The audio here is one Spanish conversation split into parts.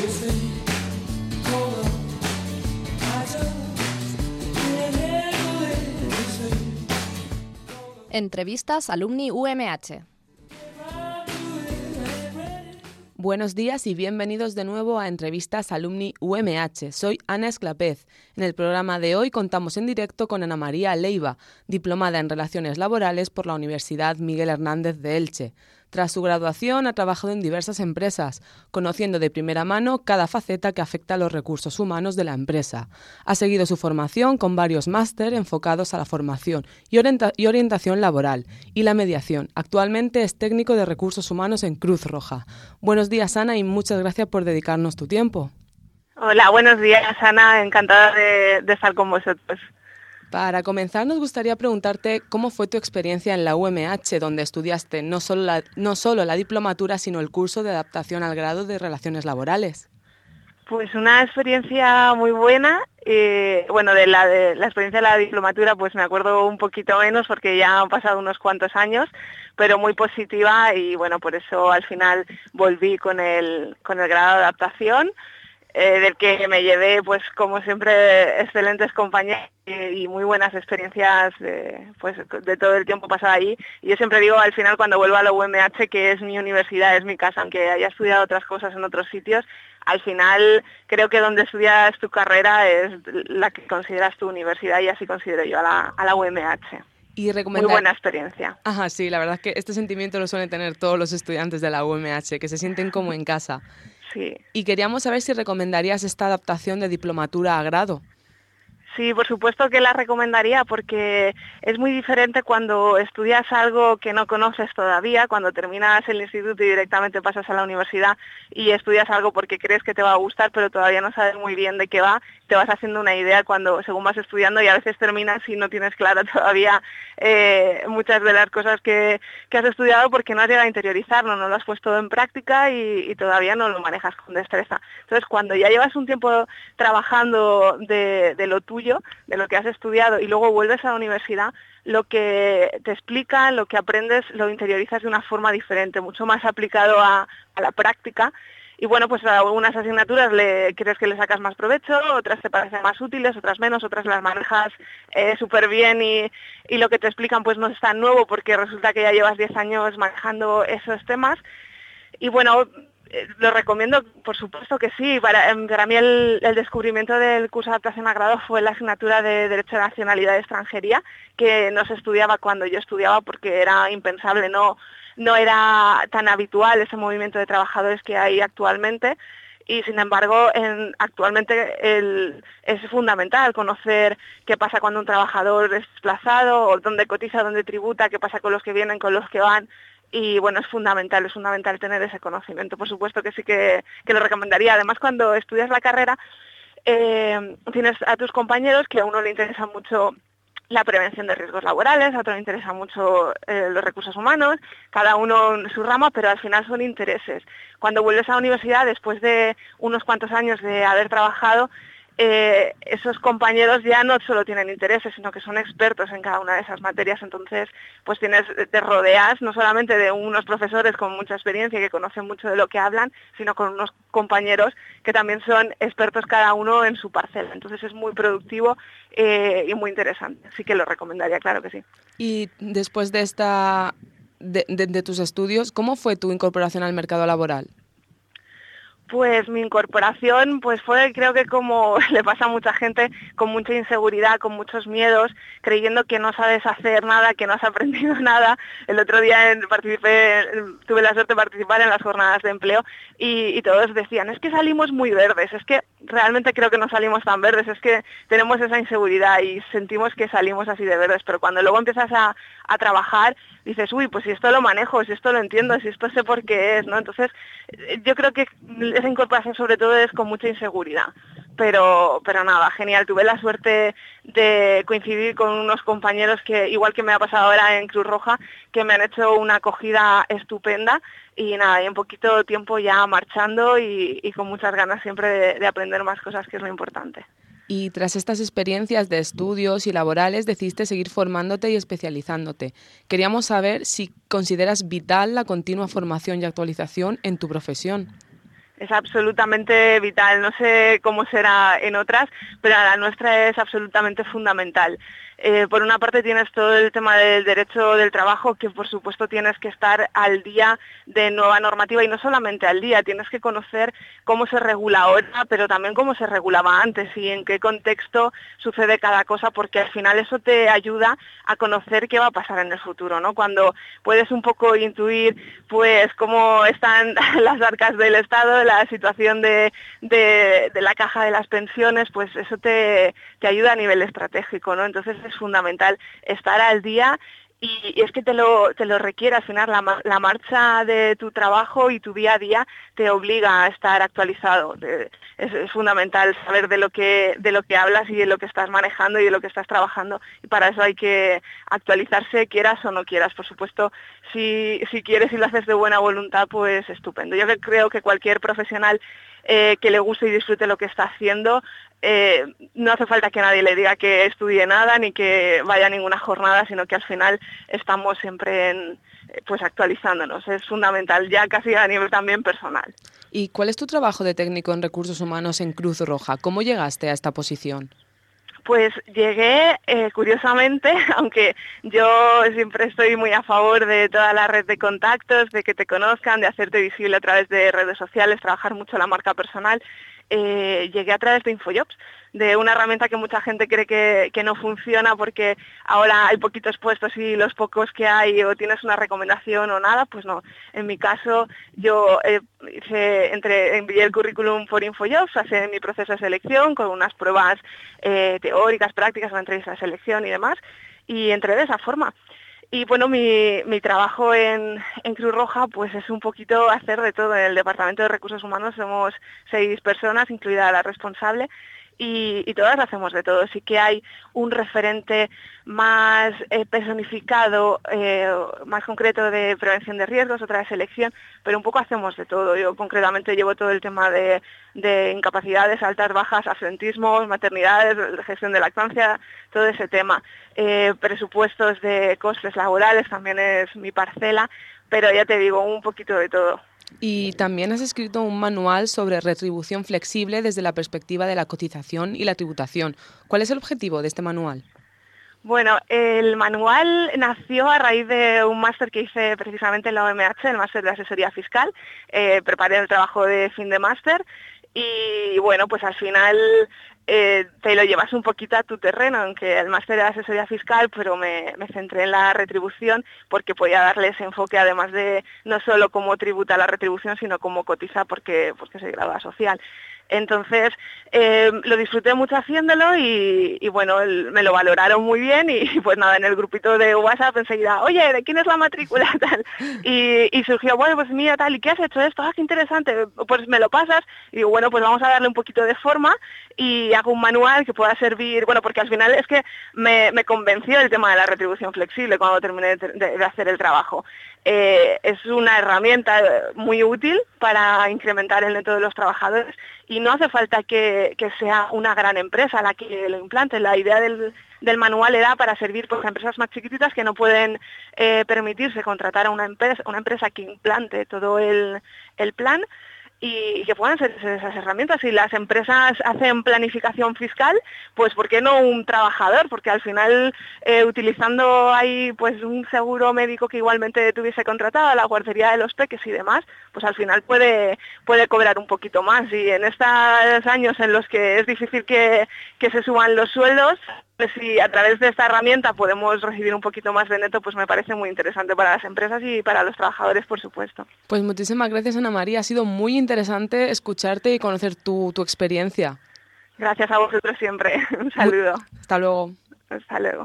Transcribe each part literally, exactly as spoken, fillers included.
Entrevistas Alumni U M H. Buenos días y bienvenidos de nuevo a Entrevistas Alumni U M H. Soy Ana Esclapez. En el programa de hoy contamos en directo con Ana María Leiva, diplomada en Relaciones Laborales por la Universidad Miguel Hernández de Elche. Tras su graduación ha trabajado en diversas empresas, conociendo de primera mano cada faceta que afecta a los recursos humanos de la empresa. Ha seguido su formación con varios máster enfocados a la formación y, orienta- y orientación laboral y la mediación. Actualmente es técnico de recursos humanos en Cruz Roja. Buenos días, Ana, y muchas gracias por dedicarnos tu tiempo. Hola, buenos días, Ana. Encantada de, de estar con vosotros. Para comenzar, nos gustaría preguntarte cómo fue tu experiencia en la U M H, donde estudiaste no solo la, no solo la diplomatura, sino el curso de adaptación al grado de Relaciones Laborales. Pues una experiencia muy buena. Eh, bueno, de la, de la experiencia de la diplomatura pues me acuerdo un poquito menos porque ya han pasado unos cuantos años, pero muy positiva y bueno, por eso al final volví con el, con el grado de adaptación. Eh, del que me llevé, pues como siempre, excelentes compañeros y, y muy buenas experiencias de, pues, de todo el tiempo pasado ahí. Y yo siempre digo al final cuando vuelvo a la U M H que es mi universidad, es mi casa, aunque haya estudiado otras cosas en otros sitios, al final creo que donde estudias tu carrera es la que consideras tu universidad y así considero yo a la, a la U M H. Y recomendar... Muy buena experiencia. Ajá, sí, la verdad es que este sentimiento lo suelen tener todos los estudiantes de la U M H, que se sienten como en casa. Sí. Y queríamos saber si recomendarías esta adaptación de diplomatura a grado. Sí, por supuesto que la recomendaría porque es muy diferente cuando estudias algo que no conoces todavía, cuando terminas el instituto y directamente pasas a la universidad y estudias algo porque crees que te va a gustar pero todavía no sabes muy bien de qué va, te vas haciendo una idea cuando según vas estudiando y a veces terminas y no tienes clara todavía eh, muchas de las cosas que, que has estudiado porque no has llegado a interiorizarlo, no lo has puesto en práctica y, y todavía no lo manejas con destreza. Entonces, cuando ya llevas un tiempo trabajando de, de lo tuyo, de lo que has estudiado y luego vuelves a la universidad, lo que te explican, lo que aprendes, lo interiorizas de una forma diferente, mucho más aplicado a, a la práctica. Y bueno, pues a algunas asignaturas le crees que le sacas más provecho, otras te parecen más útiles, otras menos, otras las manejas eh, súper bien y, y lo que te explican pues no es tan nuevo porque resulta que ya llevas diez años manejando esos temas. Y bueno, eh, lo recomiendo, por supuesto que sí. Para, para mí el, el descubrimiento del curso de adaptación a grado fue la asignatura de Derecho de Nacionalidad y Extranjería, que no se estudiaba cuando yo estudiaba porque era impensable, no no era tan habitual ese movimiento de trabajadores que hay actualmente y sin embargo en, actualmente el, es fundamental conocer qué pasa cuando un trabajador es desplazado o dónde cotiza, dónde tributa, qué pasa con los que vienen, con los que van y bueno, es fundamental, es fundamental tener ese conocimiento, por supuesto que sí que, que lo recomendaría. Además cuando estudias la carrera eh, tienes a tus compañeros que a uno le interesa mucho la prevención de riesgos laborales, a otro le interesa mucho eh, los recursos humanos, cada uno en su rama, pero al final son intereses. Cuando vuelves a la universidad, después de unos cuantos años de haber trabajado, eh, esos compañeros ya no solo tienen intereses, sino que son expertos en cada una de esas materias, entonces pues tienes, te rodeas no solamente de unos profesores con mucha experiencia que conocen mucho de lo que hablan, sino con unos compañeros que también son expertos cada uno en su parcela, entonces es muy productivo eh, y muy interesante, así que lo recomendaría, claro que sí. Y después de esta de, de, de tus estudios, ¿cómo fue tu incorporación al mercado laboral? Pues mi incorporación pues fue, creo que como le pasa a mucha gente, con mucha inseguridad, con muchos miedos, creyendo que no sabes hacer nada, que no has aprendido nada. El otro día participé, tuve la suerte de participar en las jornadas de empleo y, y todos decían, es que salimos muy verdes, es que realmente creo que no salimos tan verdes, es que tenemos esa inseguridad y sentimos que salimos así de verdes, pero cuando luego empiezas a, a trabajar, dices, uy, pues si esto lo manejo, si esto lo entiendo, si esto sé por qué es, ¿no? Entonces, yo creo que esa incorporación sobre todo es con mucha inseguridad, pero pero nada, genial. Tuve la suerte de coincidir con unos compañeros que, igual que me ha pasado ahora en Cruz Roja, que me han hecho una acogida estupenda y nada, y en poquito tiempo ya marchando y, y con muchas ganas siempre de, de aprender más cosas, que es lo importante. Y tras estas experiencias de estudios y laborales decidiste seguir formándote y especializándote. Queríamos saber si consideras vital la continua formación y actualización en tu profesión. es absolutamente vital. No sé cómo será en otras, pero la nuestra es absolutamente fundamental. Eh, por una parte tienes todo el tema del derecho del trabajo, que por supuesto tienes que estar al día de nueva normativa, y no solamente al día, tienes que conocer cómo se regula ahora, pero también cómo se regulaba antes y en qué contexto sucede cada cosa, porque al final eso te ayuda a conocer qué va a pasar en el futuro, ¿no? Cuando puedes un poco intuir pues cómo están las arcas del Estado, la situación de, de, de la caja de las pensiones, pues eso te, te ayuda a nivel estratégico, ¿no? Entonces es fundamental estar al día y, y es que te lo, te lo requiere. Al final la, la marcha de tu trabajo y tu día a día te obliga a estar actualizado. Es, es fundamental saber de lo que de lo que hablas y de lo que estás manejando y de lo que estás trabajando, y para eso hay que actualizarse, quieras o no quieras. Por supuesto, si, si quieres y lo haces de buena voluntad, pues estupendo. Yo creo que cualquier profesional eh, que le guste y disfrute lo que está haciendo, Eh, no hace falta que nadie le diga que estudie nada ni que vaya a ninguna jornada, sino que al final estamos siempre en, pues actualizándonos. Es fundamental, ya casi a nivel también personal. ¿Y cuál es tu trabajo de técnico en recursos humanos en Cruz Roja? ¿Cómo llegaste a esta posición? Pues llegué, eh, curiosamente, aunque yo siempre estoy muy a favor de toda la red de contactos, de que te conozcan, de hacerte visible a través de redes sociales, trabajar mucho la marca personal. Eh, llegué a través de InfoJobs, de una herramienta que mucha gente cree que, que no funciona porque ahora hay poquitos puestos y los pocos que hay o tienes una recomendación o nada. Pues no, en mi caso yo eh, hice, entre, envié el currículum por InfoJobs, hice mi proceso de selección con unas pruebas eh, teóricas, prácticas, una entrevista de selección y demás, y entré de esa forma. Y bueno, mi, mi trabajo en, en Cruz Roja pues es un poquito hacer de todo. En el Departamento de Recursos Humanos somos seis personas, incluida la responsable, y, y todas hacemos de todo. Sí que hay un referente más eh, personificado, eh, más concreto de prevención de riesgos, otra de selección, pero un poco hacemos de todo. Yo concretamente llevo todo el tema de, de incapacidades, altas, bajas, absentismos, maternidades, gestión de lactancia, todo ese tema. Eh, presupuestos de costes laborales también es mi parcela, pero ya te digo, un poquito de todo. Y también has escrito un manual sobre retribución flexible desde la perspectiva de la cotización y la tributación. ¿Cuál es el objetivo de este manual? Bueno, el manual nació a raíz de un máster que hice precisamente en la O M H, el máster de asesoría fiscal. Eh, preparé el trabajo de fin de máster y bueno, pues al final eh, te lo llevas un poquito a tu terreno, aunque el máster de asesoría fiscal, pero me, me centré en la retribución porque podía darle ese enfoque, además de no solo cómo tributa la retribución, sino cómo cotiza porque, porque se gradúa social. Entonces, eh, lo disfruté mucho haciéndolo y, y bueno, el, me lo valoraron muy bien y pues nada, en el grupito de WhatsApp enseguida, oye, ¿de quién es la matrícula? Tal. Y, y surgió, bueno, pues mira, tal, ¿y qué has hecho esto? Ah, qué interesante, pues me lo pasas. Y digo, bueno, pues vamos a darle un poquito de forma y hago un manual que pueda servir, bueno, porque al final es que me, me convenció el tema de la retribución flexible cuando terminé de, de, de hacer el trabajo. Eh, es una herramienta muy útil para incrementar el neto de los trabajadores y no hace falta que, que sea una gran empresa la que lo implante. La idea del, del manual era para servir pues, a empresas más chiquititas que no pueden eh, permitirse contratar a una empresa, una empresa que implante todo el, el plan y que puedan ser esas herramientas. Si las empresas hacen planificación fiscal, pues ¿por qué no un trabajador? Porque al final, eh, utilizando ahí pues un seguro médico que igualmente tuviese contratado, la guardería de los peques y demás, pues al final puede puede cobrar un poquito más. Y en estos años en los que es difícil que, que se suban los sueldos, pues si a través de esta herramienta podemos recibir un poquito más de neto, pues me parece muy interesante para las empresas y para los trabajadores, por supuesto. Pues muchísimas gracias, Ana María. Ha sido muy interesante escucharte y conocer tu, tu experiencia. Gracias a vosotros siempre. Un saludo. Hasta luego. Hasta luego.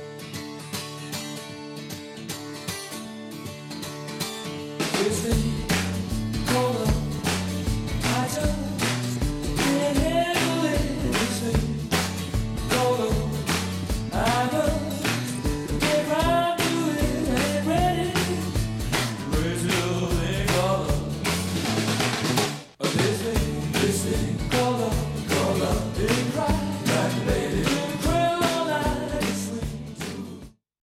Listen.